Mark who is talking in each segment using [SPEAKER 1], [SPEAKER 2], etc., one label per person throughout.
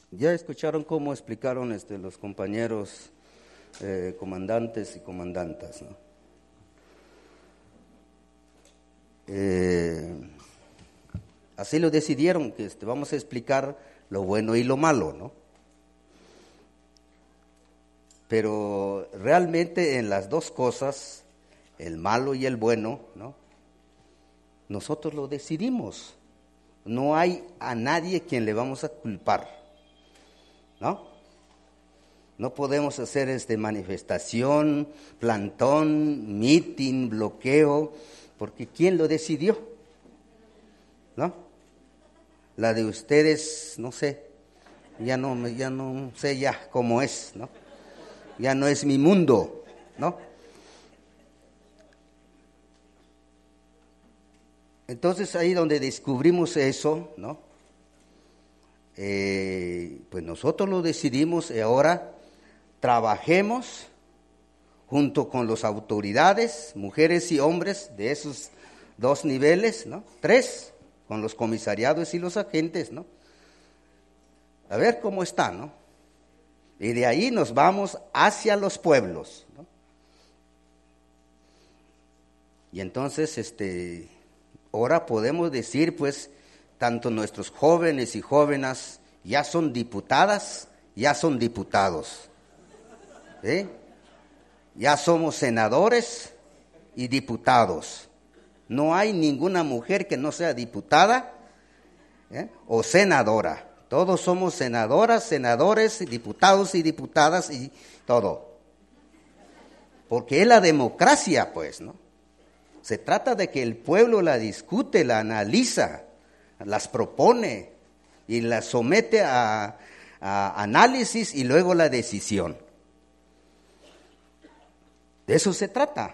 [SPEAKER 1] Ya escucharon cómo explicaron los compañeros comandantes y comandantas, ¿no? Así lo decidieron, que vamos a explicar lo bueno y lo malo, ¿no? Pero realmente en las dos cosas, el malo y el bueno, ¿no? Nosotros lo decidimos. No hay a nadie quien le vamos a culpar, ¿no? No podemos hacer manifestación, plantón, mitin, bloqueo, porque ¿quién lo decidió? ¿No? La de ustedes, no sé, ya no sé ya cómo es, ¿no? Ya no es mi mundo, ¿no? Entonces ahí donde descubrimos eso, ¿no? Pues nosotros lo decidimos y ahora trabajemos junto con las autoridades, mujeres y hombres de esos dos niveles, ¿no? 3, con los comisariados y los agentes, ¿no? A ver cómo está, ¿no? Y de ahí nos vamos hacia los pueblos, ¿no? Y entonces, ahora podemos decir, pues, tanto nuestros jóvenes y jóvenes ya son diputadas, ya son diputados, ¿eh? Ya somos senadores y diputados. No hay ninguna mujer que no sea diputada, o senadora. Todos somos senadoras, senadores, diputados y diputadas y todo. Porque es la democracia, pues, ¿no? Se trata de que el pueblo la discute, la analiza, las propone y las somete a análisis y luego la decisión. De eso se trata.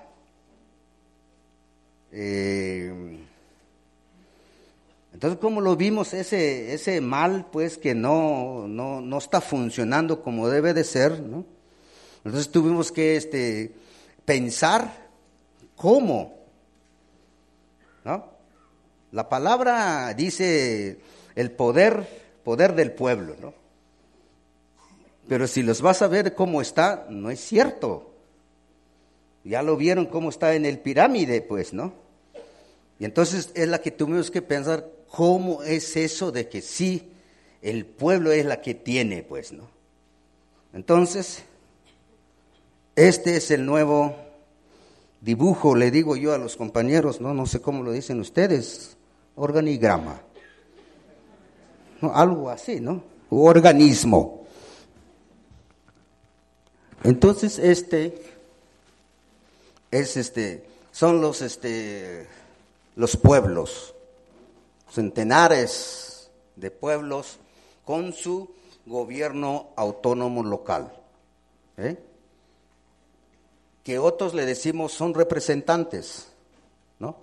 [SPEAKER 1] Entonces, ¿cómo lo vimos ese mal, pues, que no está funcionando como debe de ser, ¿no? Entonces tuvimos que pensar cómo, ¿no? La palabra dice el poder del pueblo, ¿no? Pero si los vas a ver cómo está, no es cierto. Ya lo vieron cómo está en el pirámide, pues, ¿no? Y entonces es la que tuvimos que pensar, ¿cómo es eso de que sí, el pueblo es la que tiene, pues, ¿no? Entonces, este es el nuevo dibujo, le digo yo a los compañeros, no sé cómo lo dicen ustedes, organigrama, ¿no? Algo así, ¿no? Organismo. Entonces, son los pueblos, centenares de pueblos con su gobierno autónomo local, que otros le decimos son representantes, ¿no?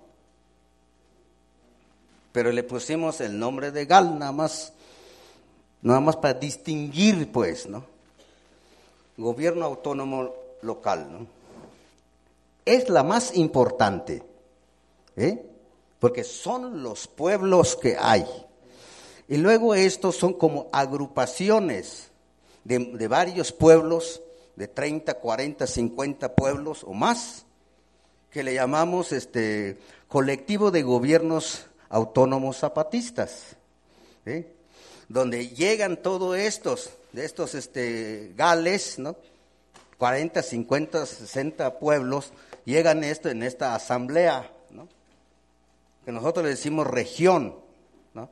[SPEAKER 1] Pero le pusimos el nombre de GAL nada más para distinguir, pues, ¿no? Gobierno autónomo local, ¿no? Es la más importante, porque son los pueblos que hay. Y luego estos son como agrupaciones de varios pueblos, de 30, 40, 50 pueblos o más, que le llamamos colectivo de gobiernos autónomos zapatistas, donde llegan todos estos gales, ¿no? 40, 50, 60 pueblos, llegan en esta asamblea, ¿no? Que nosotros le decimos región, ¿no?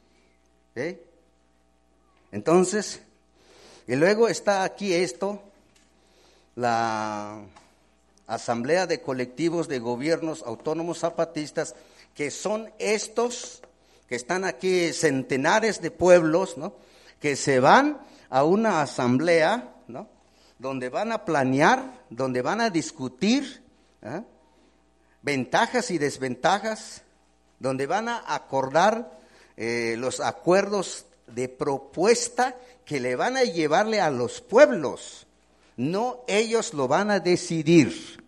[SPEAKER 1] Entonces, y luego está aquí la asamblea de colectivos de gobiernos autónomos zapatistas, que son estos que están aquí, centenares de pueblos, ¿no? Que se van a una asamblea, ¿no? Donde van a planear, donde van a discutir ventajas y desventajas, donde van a acordar los acuerdos de propuesta que le van a llevarle a los pueblos. No ellos lo van a decidir.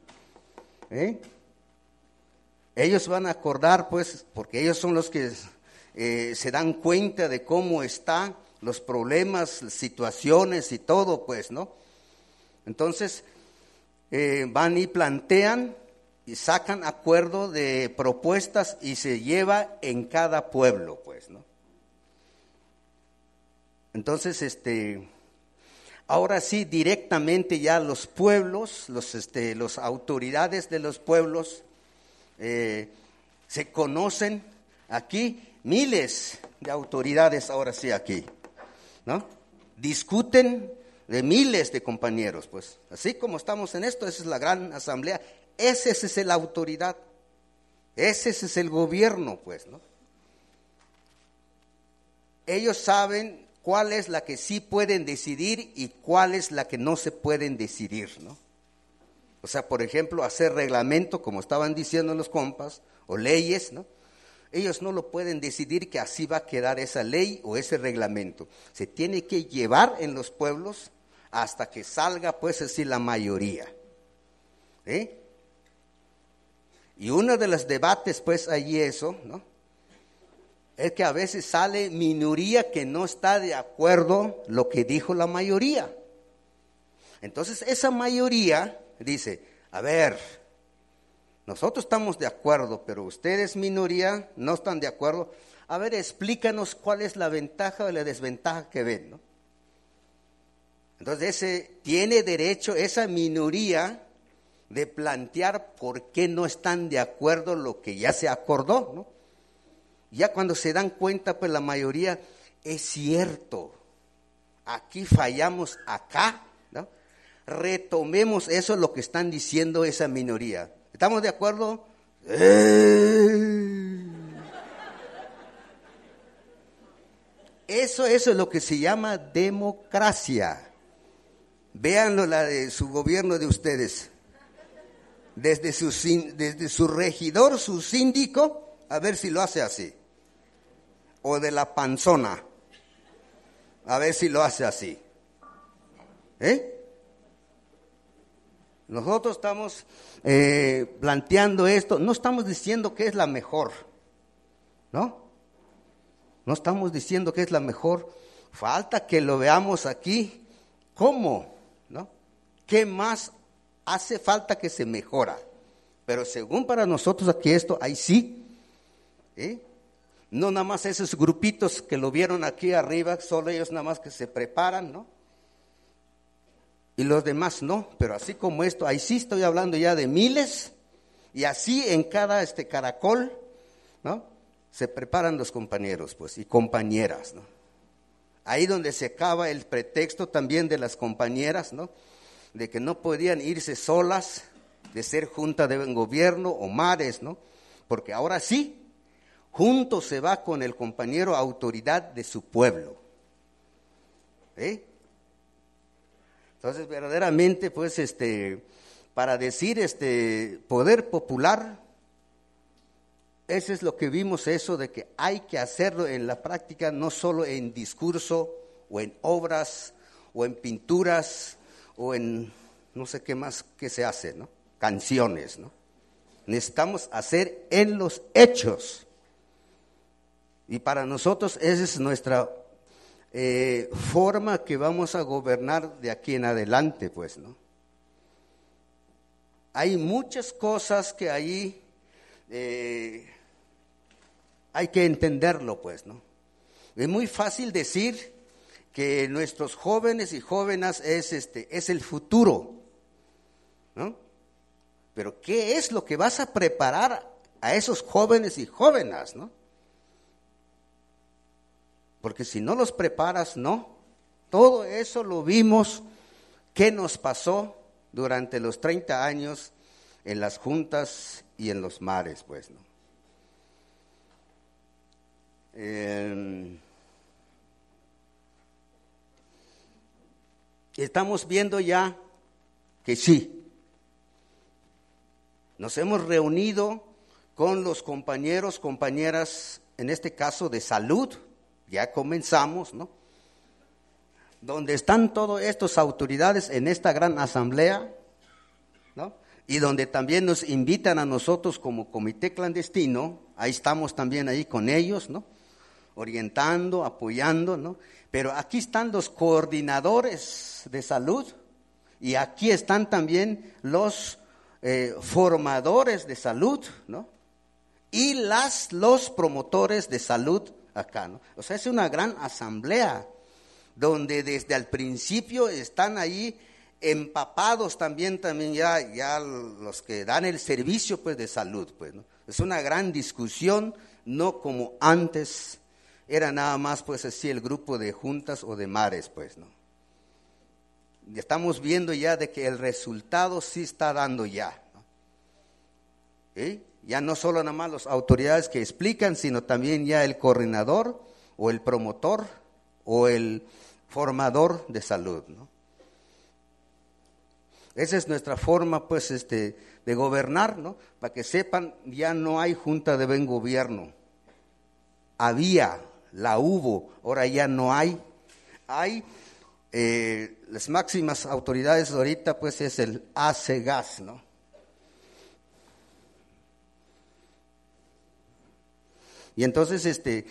[SPEAKER 1] Ellos van a acordar, pues, porque ellos son los que se dan cuenta de cómo está los problemas, situaciones y todo, pues, ¿no? Entonces, van y plantean y sacan acuerdo de propuestas y se lleva en cada pueblo, pues, ¿no? Entonces, ahora sí, directamente ya los pueblos, los autoridades de los pueblos se conocen aquí, miles de autoridades ahora sí aquí, ¿no? Discuten de miles de compañeros, pues, así como estamos en esto, esa es la gran asamblea, esa es la autoridad, ese es el gobierno, pues, ¿no? Ellos saben cuál es la que sí pueden decidir y cuál es la que no se pueden decidir, ¿no? O sea, por ejemplo, hacer reglamento, como estaban diciendo los compas, o leyes, ¿no? Ellos no lo pueden decidir que así va a quedar esa ley o ese reglamento. Se tiene que llevar en los pueblos hasta que salga, pues, así la mayoría. Y uno de los debates, pues, allí eso, ¿no? Es que a veces sale minoría que no está de acuerdo lo que dijo la mayoría. Entonces, esa mayoría dice, a ver, nosotros estamos de acuerdo, pero ustedes, minoría, no están de acuerdo. A ver, explícanos cuál es la ventaja o la desventaja que ven, ¿no? Entonces, tiene derecho esa minoría de plantear por qué no están de acuerdo lo que ya se acordó, ¿no? Ya cuando se dan cuenta, pues la mayoría, es cierto, aquí fallamos acá, ¿no? Retomemos eso, lo que están diciendo esa minoría. ¿Estamos de acuerdo? Eso es lo que se llama democracia. Véanlo, la de su gobierno de ustedes. Desde su regidor, su síndico, a ver si lo hace así. O de la panzona, a ver si lo hace así. Nosotros estamos planteando esto, no estamos diciendo que es la mejor, ¿no? No estamos diciendo que es la mejor, falta que lo veamos aquí, ¿cómo? ¿No? ¿Qué más hace falta que se mejora? Pero según para nosotros aquí esto, ahí sí, no nada más esos grupitos que lo vieron aquí arriba, solo ellos nada más que se preparan, ¿no? Y los demás no, pero así como esto, ahí sí estoy hablando ya de miles, y así en cada caracol, ¿no? Se preparan los compañeros, pues, y compañeras, ¿no? Ahí donde se acaba el pretexto también de las compañeras, ¿no? De que no podían irse solas, de ser junta de gobierno o mares, ¿no? Porque ahora sí, junto se va con el compañero autoridad de su pueblo. Entonces, verdaderamente, pues, para decir poder popular, eso es lo que vimos, eso de que hay que hacerlo en la práctica, no solo en discurso, o en obras, o en pinturas, o en no sé qué más que se hace, ¿no? Canciones, ¿no? Necesitamos hacer en los hechos. Y para nosotros esa es nuestra forma que vamos a gobernar de aquí en adelante, pues, ¿no? Hay muchas cosas que ahí hay que entenderlo, pues, ¿no? Es muy fácil decir que nuestros jóvenes y jóvenes es el futuro, ¿no? Pero ¿qué es lo que vas a preparar a esos jóvenes y jóvenes, ¿no? Porque si no los preparas, no. Todo eso lo vimos, qué nos pasó durante los 30 años en las juntas y en los mares, pues, ¿no? Estamos viendo ya que sí, nos hemos reunido con los compañeros, compañeras, en este caso de salud, ya comenzamos, ¿no? Donde están todas estas autoridades en esta gran asamblea, ¿no? Y donde también nos invitan a nosotros como comité clandestino, ahí estamos también ahí con ellos, ¿no? orientando, apoyando, ¿no? Pero aquí están los coordinadores de salud y aquí están también los formadores de salud, ¿no? Y los promotores de salud acá, ¿no? O sea, es una gran asamblea donde desde el principio están ahí empapados también ya los que dan el servicio pues de salud, pues, ¿no? Es una gran discusión, no como antes era nada más pues así el grupo de juntas o de mares, pues, ¿no? Y estamos viendo ya de que el resultado sí está dando ya, ¿no? Ya no solo nada más las autoridades que explican, sino también ya el coordinador o el promotor o el formador de salud, ¿no? Esa es nuestra forma, pues, de gobernar, ¿no? Para que sepan, ya no hay junta de buen gobierno. La hubo, ahora ya no hay. Hay las máximas autoridades ahorita, pues, es el ACEGAS, ¿no? Y entonces,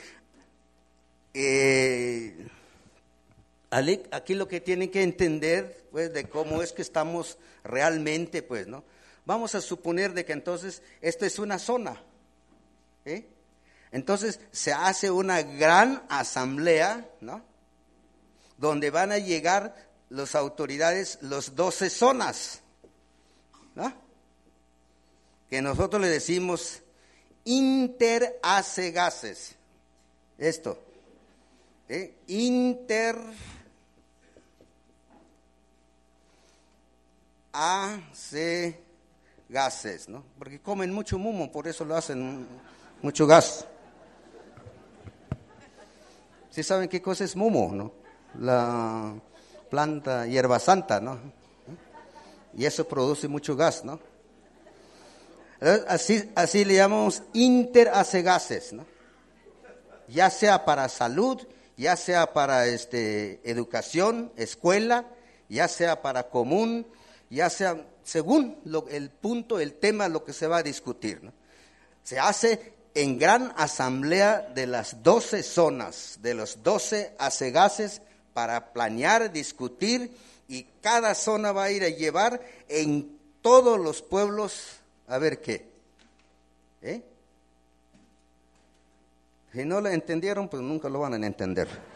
[SPEAKER 1] aquí lo que tienen que entender, pues, de cómo es que estamos realmente, pues, ¿no? Vamos a suponer de que entonces esta es una zona, ¿eh? Entonces se hace una gran asamblea, ¿no? Donde van a llegar las autoridades, los 12 zonas, ¿no? Que nosotros le decimos interacegases. Esto, gases, ¿no? Porque comen mucho mumo, por eso lo hacen mucho gas. ¿Sí saben qué cosa es mumo, no? La planta hierba santa, ¿no? Y eso produce mucho gas, ¿no? Así le llamamos interacegases, ¿no? Ya sea para salud, ya sea para educación, escuela, ya sea para común, ya sea según el punto, el tema, lo que se va a discutir, ¿no? Se hace en gran asamblea de las 12 zonas, de los 12 acegases para planear, discutir, y cada zona va a ir a llevar en todos los pueblos a ver qué. Si no lo entendieron, pues nunca lo van a entender.